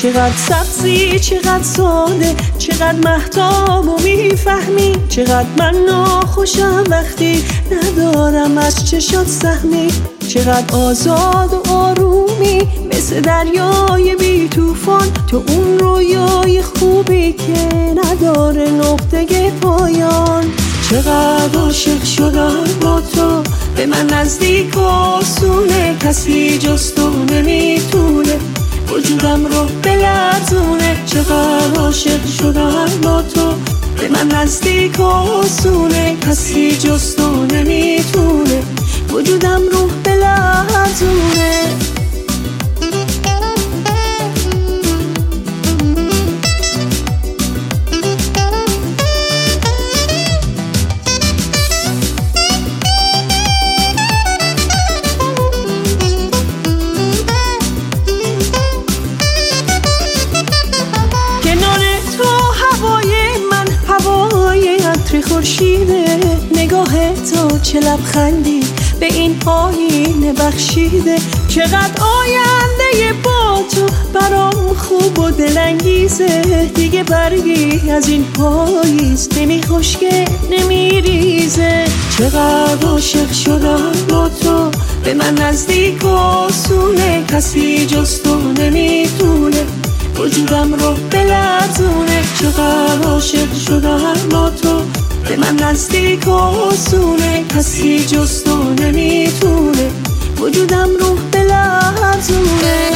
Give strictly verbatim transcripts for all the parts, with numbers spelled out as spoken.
چقدر سبزی چقدر ساده، چقدر مهتاب و میفهمی، چقدر من ناخوشم وقتی ندارم از چشات سهمی، چقدر آزاد و آرومی مثل دریای بی طوفان، تو اون رویای خوبی که نداره نقطه پایان. چقدر عاشق شدم با تو، به من نزدیک و آسونه، کسی جز تو نمیتونه وجودم رو بلرزونه. چقدر عاشق شدم با تو، به من نزدیک و آسونه، کسی جز تو نمیتونه وجودم رو بلرزونه. خورشیده نگاه تو چه لبخندی به این آینه بخشیده، چقدر آینده با تو برام خوب و دلانگیزه. دیگه برگی از این پاییز نمی خشکه نمی ریزه. چقدر عاشق شدم با تو، به من نزدیک و آسونه، کسی جز تو نمیتونه وجودم رو بلرزونه. چقدر عاشق شدم با تو، به من نزدیک و آسونه، کسی جز تو نمیتونه وجودم رو بلرزونه.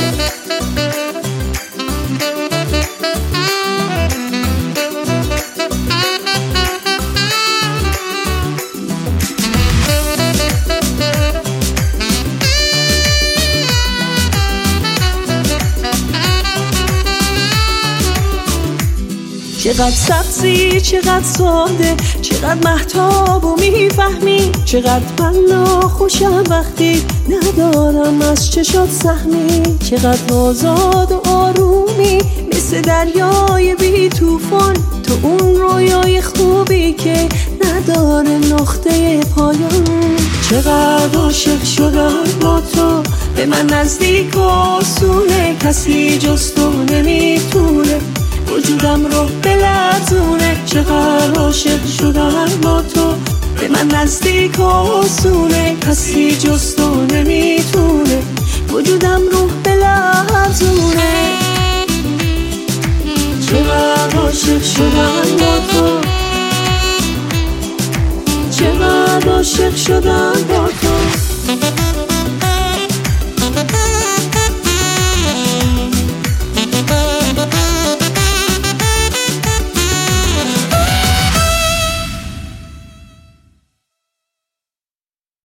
چقدر سبزی چقدر ساده، چقدر مهتاب و میفهمی، چقدر من ناخوشم وقتی ندارم از چشات سهمی، چقدر آزاد و آرومی مثل دریای بی طوفان، تو اون رویای خوبی که نداره نقطه پایان. چقدر عاشق شدم با تو، به من نزدیک و آسونه، کسی جز تو نمیتونه وجودم رو بلرزونه. چقدر عاشق شدم با تو، به من نزدیک و آسونه، کسی جز تو نمیتونه وجودم رو بلرزونه. چقدر عاشق شدم با تو، چقدر عاشق شدم با